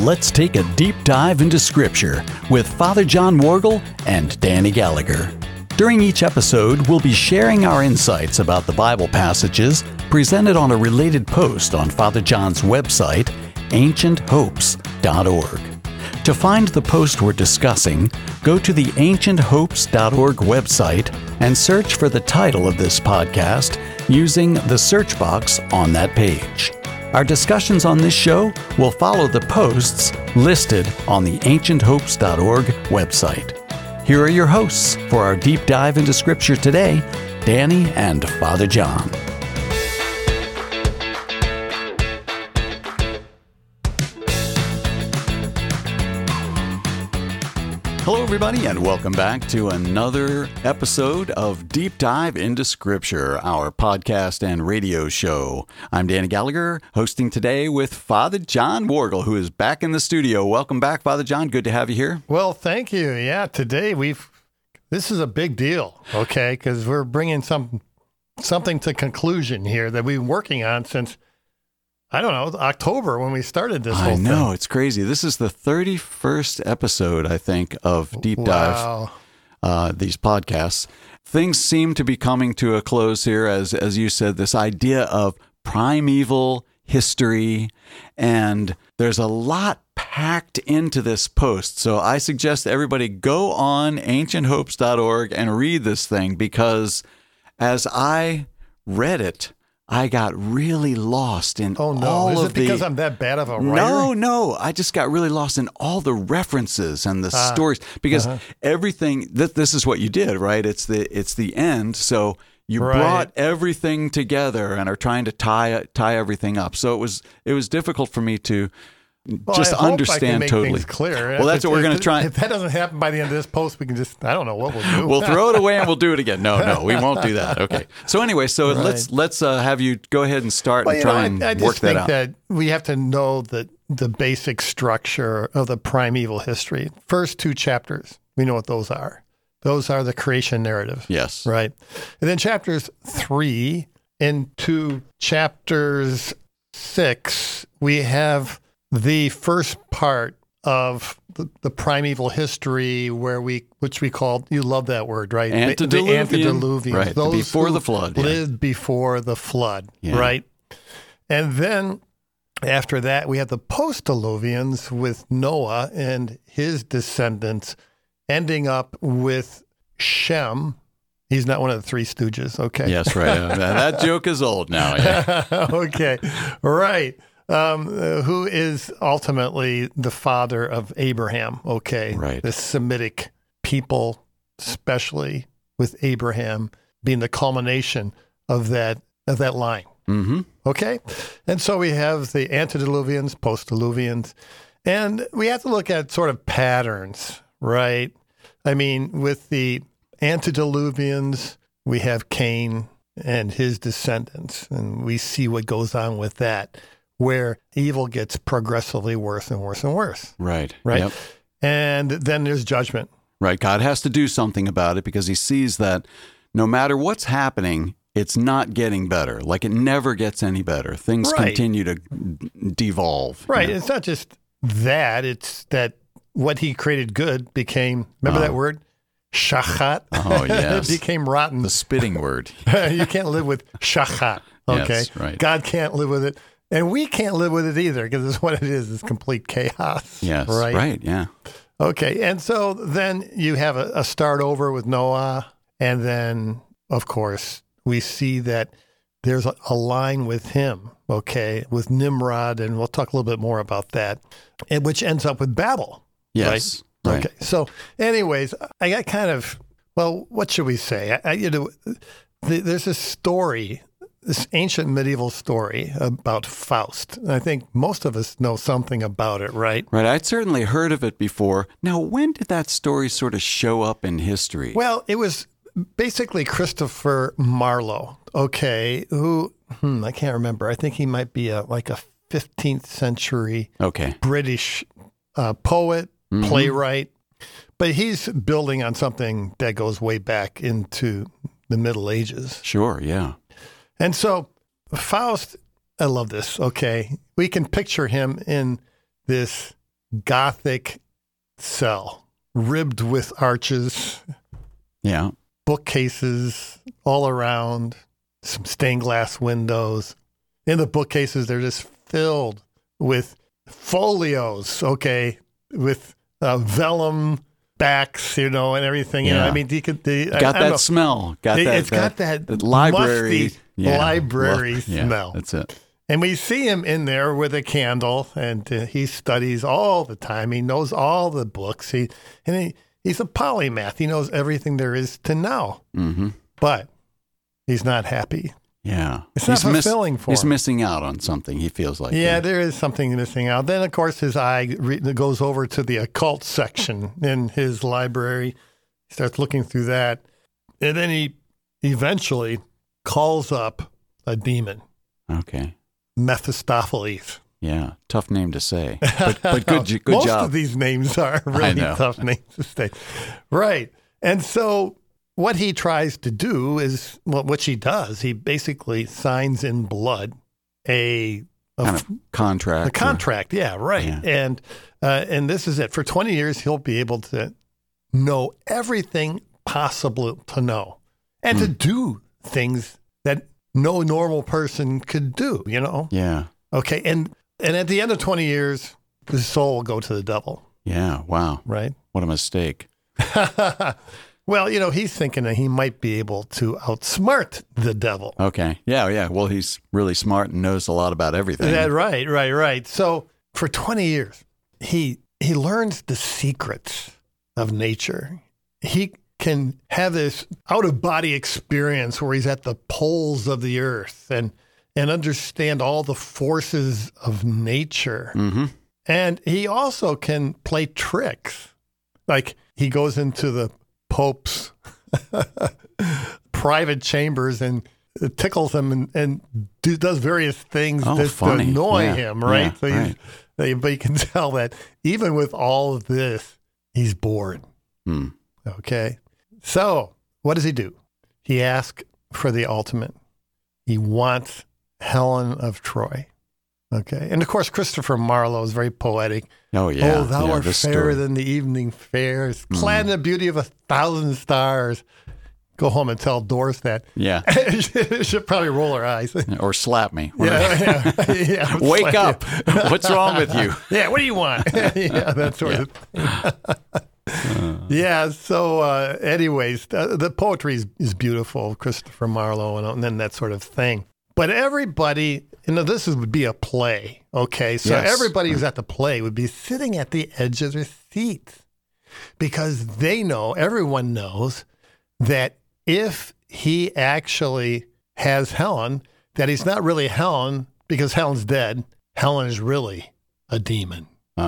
let's take a deep dive into Scripture with Father John Worgel and Danny Gallagher. During each episode, we'll be sharing our insights about the Bible passages presented on a related post on Father John's website, ancienthopes.org. To find the post we're discussing, go to the ancienthopes.org website and search for the title of this podcast using the search box on that page. Our discussions on this show will follow the posts listed on the ancienthopes.org website. Here are your hosts for our deep dive into Scripture today, Danny and Father John. Hello, everybody, and welcome back to another episode of Deep Dive into Scripture, our podcast and radio show. I'm Danny Gallagher, hosting today with Father John Worgel, who is back in the studio. Welcome back, Father John. Good to have you here. Well, thank you. Yeah, today this is a big deal, okay, because we're bringing something to conclusion here that we've been working on since, I don't know, October when we started this whole thing. I know, it's crazy. This is the 31st episode, I think, of Deep Dive, these podcasts. Things seem to be coming to a close here, as you said, this idea of primeval history, and there's a lot packed into this post. So I suggest everybody go on ancienthopes.org and read this thing, because as I read it, I got really lost in all of the... Is it because I'm that bad of a writer? No. I just got really lost in all the references and the stories, because everything... This is what you did, right? It's the end. So you brought everything together and are trying to tie everything up. So it was difficult for me to just understand totally. Things clear. Well, that's what we're going to try. If that doesn't happen by the end of this post, we can just, I don't know what we'll do. We'll throw it away and we'll do it again. No, we won't do that. Okay. So anyway, let's have you go ahead and start and try and work that out. I just think that we have to know the basic structure of the primeval history. First two chapters, we know what those are. Those are the creation narrative. Yes. Right. And then chapters 3 into chapters 6, we have the first part of the primeval history which we call, you love that word, right? Antediluvian. The antediluvians. Right, those before who the flood. lived before the flood, right? And then after that, we have the post-diluvians with Noah and his descendants, ending up with Shem. He's not one of the three stooges, okay? Yes, right. That joke is old now, yeah. Okay, right. Who is ultimately the father of Abraham, okay? Right. The Semitic people, especially with Abraham being the culmination of that line. Mm-hmm. Okay? And so we have the antediluvians, post-diluvians, and we have to look at sort of patterns, right? I mean, with the antediluvians, we have Cain and his descendants, and we see what goes on with that, where evil gets progressively worse and worse and worse. Right. Right. Yep. And then there's judgment. Right. God has to do something about it, because he sees that no matter what's happening, it's not getting better. Like, it never gets any better. Things continue to devolve. Right. It's not just that. It's that what he created good became, remember that word? Shachat. Oh, yes. It became rotten. The spitting word. You can't live with shachat. Okay. Yes, right. God can't live with it. And we can't live with it either, because it's what it is. It's complete chaos. Yes. Right. Yeah. Okay. And so then you have a start over with Noah. And then, of course, we see that there's a line with him, okay, with Nimrod. And we'll talk a little bit more about that, and which ends up with Babel. Yes. Right. Okay. So anyways, I got kind of, well, what should we say? There's a story, this ancient medieval story about Faust. And I think most of us know something about it, right? Right. I'd certainly heard of it before. Now, when did that story sort of show up in history? Well, it was basically Christopher Marlowe, okay, who, I can't remember. I think he might be like a 15th century British poet, playwright. But he's building on something that goes way back into the Middle Ages. Sure, yeah. And so Faust, I love this, okay? We can picture him in this Gothic cell, ribbed with arches. Yeah. Bookcases all around, some stained glass windows. In the bookcases, they're just filled with folios, okay, with vellum backs, and everything. Yeah. I mean, you could got that smell. It's got that library, musty library smell. That's it. And we see him in there with a candle, and he studies all the time. He knows all the books. He's a polymath. He knows everything there is to know. Mm-hmm. But he's not happy. Yeah. It's not fulfilling for him. He's missing out on something, he feels like. Yeah, there is something missing out. Then, of course, his eye goes over to the occult section in his library. He starts looking through that. And then he eventually calls up a demon. Okay. Mephistopheles. Yeah, tough name to say, but good job. Most of these names are really tough names to say. Right. And so what he tries to do is, what he does, he basically signs in blood a kind of contract. A contract, yeah, right. Yeah. And this is it. For 20 years, he'll be able to know everything possible to know and to do things that no normal person could do, Yeah. Okay. And at the end of 20 years, his soul will go to the devil. Yeah. Wow. Right. What a mistake. Well, he's thinking that he might be able to outsmart the devil. Okay. Yeah. Well, he's really smart and knows a lot about everything. Yeah, right. So for 20 years, he learns the secrets of nature. He can have this out-of-body experience where he's at the poles of the earth and understand all the forces of nature. Mm-hmm. And he also can play tricks. Like he goes into the Pope's private chambers and tickles him and does various things to annoy him, right? Yeah, so but you can tell that even with all of this, he's bored. Okay. So what does he do? He asks for the ultimate. He wants Helen of Troy. Okay. And of course, Christopher Marlowe is very poetic. Oh, yeah. Oh, thou art fairer than the evening fair, clad in the beauty of 1,000 stars. Go home and tell Doris that. Yeah. She'll probably roll her eyes. Or slap me. Yeah. Wake up. What's wrong with you? Yeah, what do you want? Yeah, that sort of thing. Yeah, so anyways, the poetry is beautiful, Christopher Marlowe, and then that sort of thing. But everybody, this would be a play, okay? So everybody who's at the play would be sitting at the edge of their seats because everyone knows that if he actually has Helen, that he's not really Helen because Helen's dead. Helen is really a demon.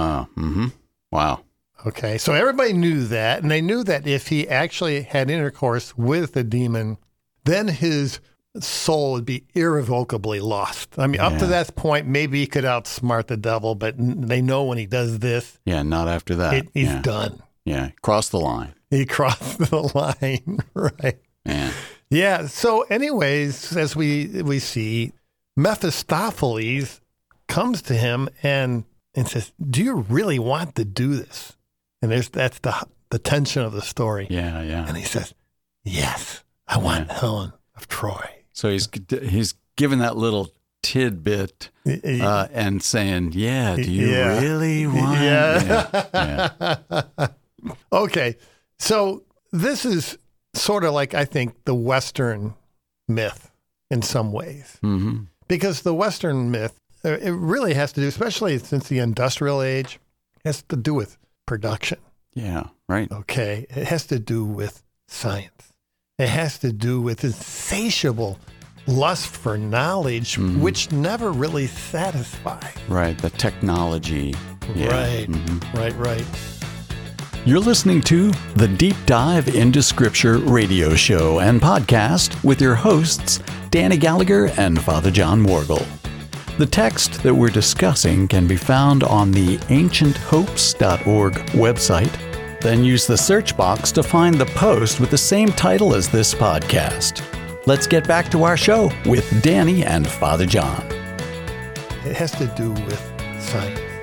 Wow. Okay, so everybody knew that, and they knew that if he actually had intercourse with a demon, then his soul would be irrevocably lost. I mean, up to that point, maybe he could outsmart the devil, but they know when he does this. Yeah, not after that. He's done. Yeah, crossed the line. He crossed the line, right? Man. Yeah, so anyways, as we see, Mephistopheles comes to him and says, do you really want to do this? And that's the tension of the story. Yeah. And he says, yes, I want Helen of Troy. So he's given that little tidbit and saying, do you really want? Yeah. Okay. So this is sort of like, I think, the Western myth in some ways. Mm-hmm. Because the Western myth, it really has to do, especially since the industrial age, has to do with production. Yeah, right. Okay. It has to do with science. It has to do with insatiable lust for knowledge, which never really satisfies. Right. The technology. Yeah. Right. Mm-hmm. Right. You're listening to the Deep Dive into Scripture radio show and podcast with your hosts, Danny Gallagher and Father John Worgel. The text that we're discussing can be found on the ancienthopes.org website. Then use the search box to find the post with the same title as this podcast. Let's get back to our show with Danny and Father John. It has to do with science.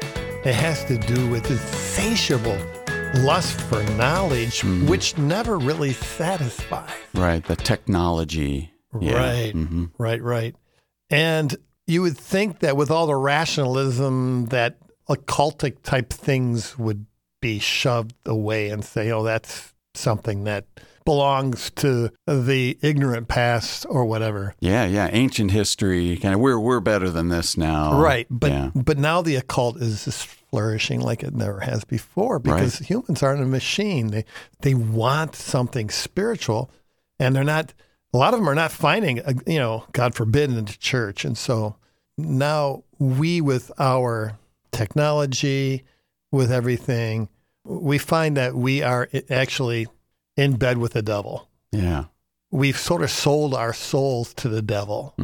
It has to do with insatiable lust for knowledge, which never really satisfies. Right. The technology. Yeah. Right. Mm-hmm. Right. And you would think that with all the rationalism, that occultic type things would be shoved away and say, oh, that's something that belongs to the ignorant past or whatever. Yeah. Ancient history. Kind of, we're better than this now. Right. But now the occult is just flourishing like it never has before, because humans aren't a machine. They want something spiritual, and they're not. A lot of them are not finding, God forbid, in the church. And so now we, with our technology, with everything, we find that we are actually in bed with the devil. Yeah. We've sort of sold our souls to the devil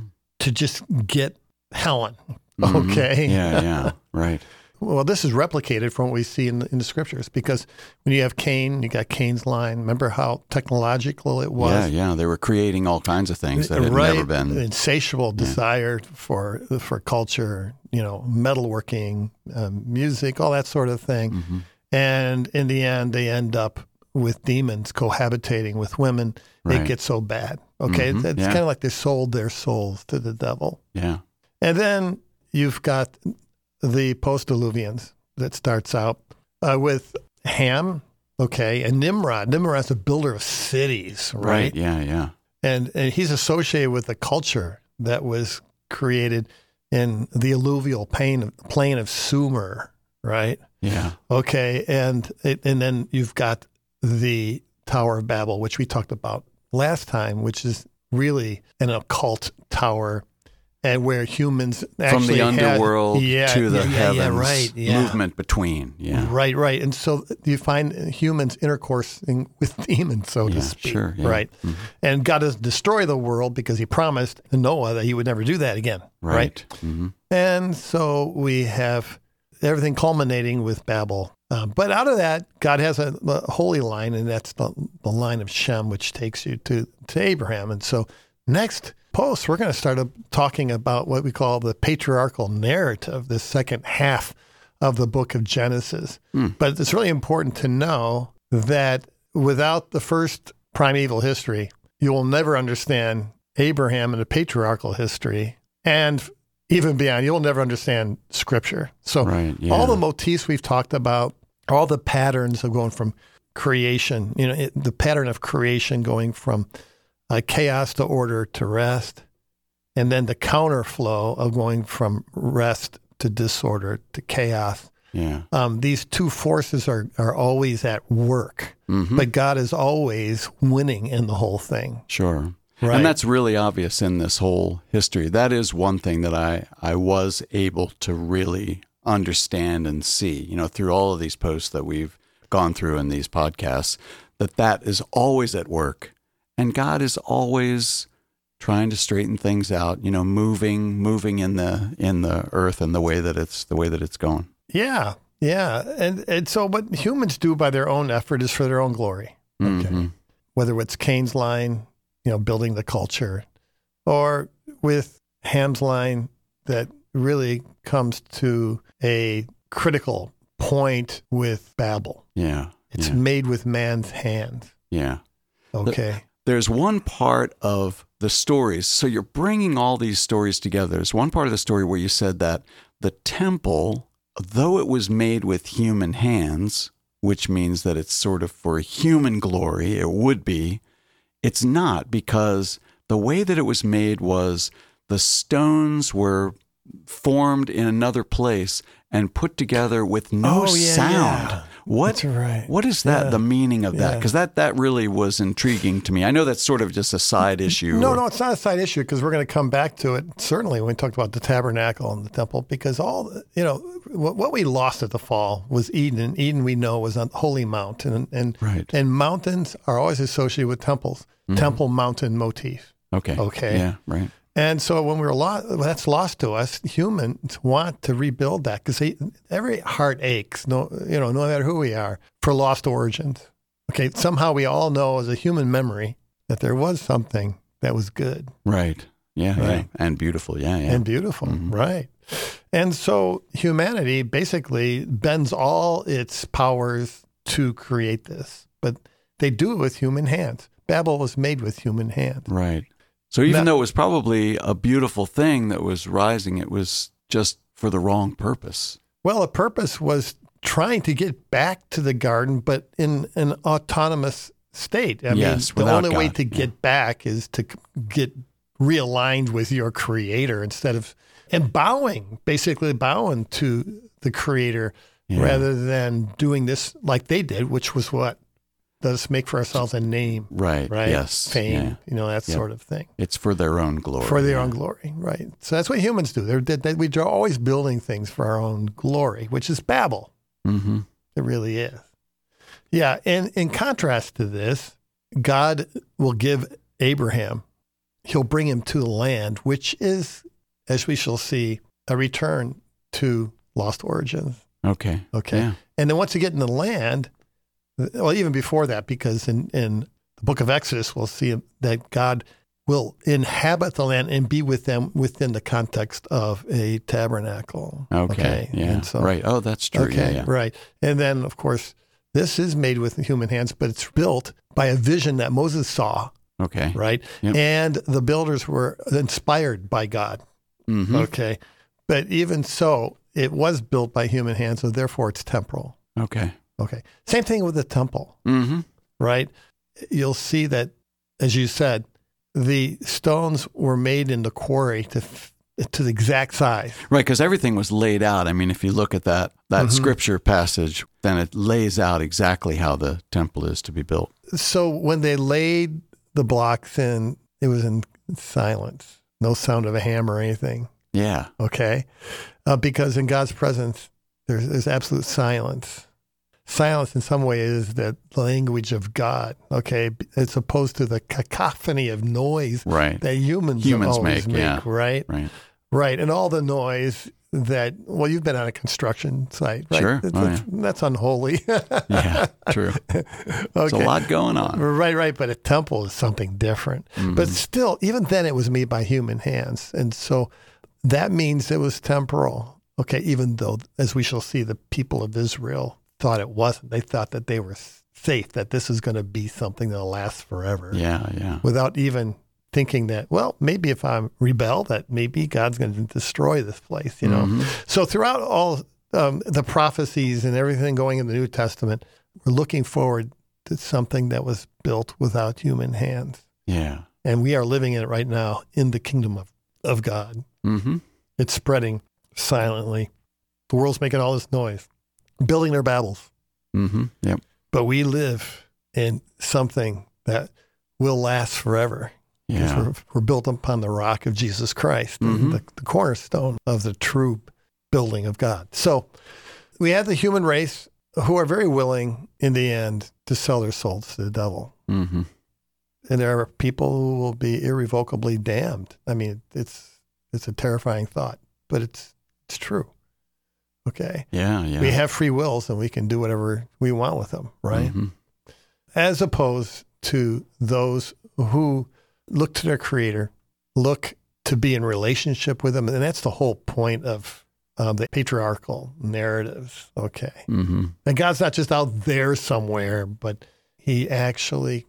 to just get Helen. Okay. Yeah. Right. Well, this is replicated from what we see in the scriptures, because when you have Cain, you got Cain's line. Remember how technological it was? Yeah. They were creating all kinds of things that had never been. Insatiable desire for culture, metalworking, music, all that sort of thing. Mm-hmm. And in the end, they end up with demons cohabitating with women. Right. It gets so bad. Okay. It's kind of like they sold their souls to the devil. Yeah. And then you've got the post-diluvians that starts out with Ham, and Nimrod. Nimrod's a builder of cities, right? Yeah. And he's associated with the culture that was created in the alluvial plain of Sumer, right? Yeah. Okay, and then you've got the Tower of Babel, which we talked about last time, which is really an occult tower. And where humans actually from the underworld to the heavens, right, movement between, right. And so you find humans intercoursing with demons, so to speak, right? Mm-hmm. And God doesn't destroy the world because He promised Noah that He would never do that again, right? Mm-hmm. And so we have everything culminating with Babel. But out of that, God has a holy line, and that's the line of Shem, which takes you to Abraham. And so next post, we're going to start talking about what we call the patriarchal narrative, the second half of the book of Genesis. But it's really important to know that without the first primeval history, you will never understand Abraham and the patriarchal history. And even beyond, you'll never understand Scripture. So all the motifs we've talked about, all the patterns of going from creation, the pattern of creation going from chaos to order to rest, and then the counterflow of going from rest to disorder to chaos. Yeah. These two forces are always at work, but God is always winning in the whole thing. Sure. Right. And that's really obvious in this whole history. That is one thing that I was able to really understand and see, through all of these posts that we've gone through in these podcasts, that is always at work. And God is always trying to straighten things out, moving in the earth and the way that it's going. Yeah. And so what humans do by their own effort is for their own glory. Okay. Mm-hmm. Whether it's Cain's line, building the culture, or with Ham's line that really comes to a critical point with Babel. Yeah. It's made with man's hands. Yeah. Okay. There's one part of the stories, so you're bringing all these stories together. There's one part of the story where you said that the temple, though it was made with human hands, which means that it's sort of for human glory, it would be, it's not, because the way that it was made was the stones were formed in another place and put together with no sound. Yeah. What is that? The meaning of that? Because that really was intriguing to me. I know that's sort of just a side issue. No, it's not a side issue, because we're going to come back to it certainly when we talked about the tabernacle and the temple. Because what we lost at the fall was Eden. And Eden, we know, was a holy mountain, and mountains are always associated with temples. Mm-hmm. Temple mountain motif. Okay. Yeah. Right. And so when that's lost to us. Humans want to rebuild that, because every heart aches, no matter who we are, for lost origins. Okay, somehow we all know as a human memory that there was something that was good. Right. Yeah. And beautiful. Yeah. And beautiful. Mm-hmm. Right. And so humanity basically bends all its powers to create this, but they do it with human hands. Babel was made with human hands. Right. So even though it was probably a beautiful thing that was rising, it was just for the wrong purpose. Well, the purpose was trying to get back to the garden, but in an autonomous state. I mean, the only way to get back is to get realigned with your creator and basically bowing to the creator rather than doing this like they did, which was what? Let's make for ourselves a name. Right. Yes. Fame, that sort of thing. It's for their own glory. For their own glory, right. So that's what humans do. We're always building things for our own glory, which is Babel. Mm-hmm. It really is. Yeah, and in contrast to this, God will give Abraham, he'll bring him to the land, which is, as we shall see, a return to lost origins. Okay. Yeah. And then once you get in the land, well, even before that, because in the book of Exodus, we'll see that God will inhabit the land and be with them within the context of a tabernacle. Okay. Yeah. And so, right. Oh, that's true. Okay. Yeah. Right. And then, of course, this is made with human hands, but it's built by a vision that Moses saw. Okay. Right. Yep. And the builders were inspired by God. Mm-hmm. Okay. But even so, it was built by human hands, so therefore it's temporal. Okay. Okay. Same thing with the temple. Mm-hmm. Right. You'll see that, as you said, the stones were made in the quarry to the exact size. Right, because everything was laid out. I mean, if you look at that scripture passage, then it lays out exactly how the temple is to be built. So when they laid the blocks in, it was in silence. No sound of a hammer or anything. Yeah. Okay? Because in God's presence, there's absolute silence. Silence in some way is the language of God, okay, as opposed to the cacophony of noise that humans always make, right? Right. And all the noise that, well, you've been on a construction site, right? Sure. That's unholy. Yeah, true. Okay. There's a lot going on. Right. But a temple is something different. Mm-hmm. But still, even then it was made by human hands. And so that means it was temporal, okay, even though, as we shall see, the people of Israel thought it wasn't. They thought that they were safe, that this is going to be something that'll last forever. Yeah. Without even thinking that, well, maybe if I rebel, that maybe God's going to destroy this place, Mm-hmm. So throughout all the prophecies and everything going in the New Testament, we're looking forward to something that was built without human hands. Yeah. And we are living in it right now in the kingdom of God. Mm-hmm. It's spreading silently. The world's making all this noise, building their Babels. Mm-hmm. Yep. But we live in something that will last forever. Yeah. We're built upon the rock of Jesus Christ, mm-hmm. the cornerstone of the true building of God. So we have the human race who are very willing in the end to sell their souls to the devil. Mm-hmm. And there are people who will be irrevocably damned. I mean, it's a terrifying thought, but it's true. Okay. Yeah. We have free wills and we can do whatever we want with them, right? Mm-hmm. As opposed to those who look to their creator, look to be in relationship with them. And that's the whole point of the patriarchal narratives. Okay. Mm-hmm. And God's not just out there somewhere, but he actually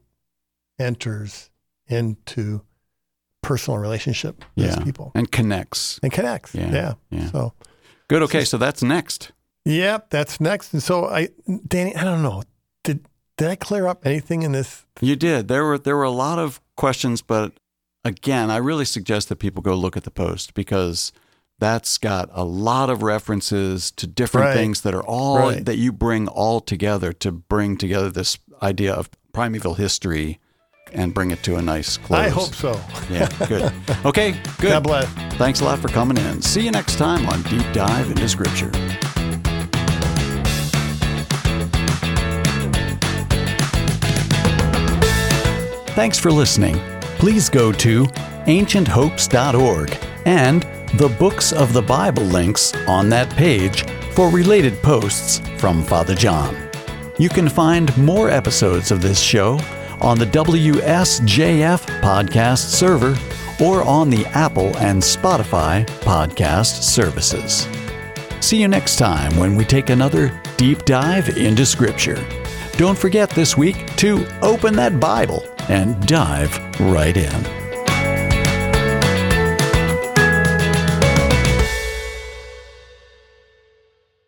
enters into personal relationship with people. And connects. Yeah. So good. Okay. So that's next. Yep. That's next. And so Danny, I don't know. Did I clear up anything in this? You did. There were a lot of questions, but again, I really suggest that people go look at the post because that's got a lot of references to different things that are all that you bring all together to bring together this idea of primeval history and bring it to a nice close. I hope so. Yeah, good. Okay, good. God bless. Thanks a lot for coming in. See you next time on Deep Dive into Scripture. Thanks for listening. Please go to ancienthopes.org and the Books of the Bible links on that page for related posts from Father John. You can find more episodes of this show on the WSJF podcast server or on the Apple and Spotify podcast services. See you next time when we take another deep dive into Scripture. Don't forget this week to open that Bible and dive right in.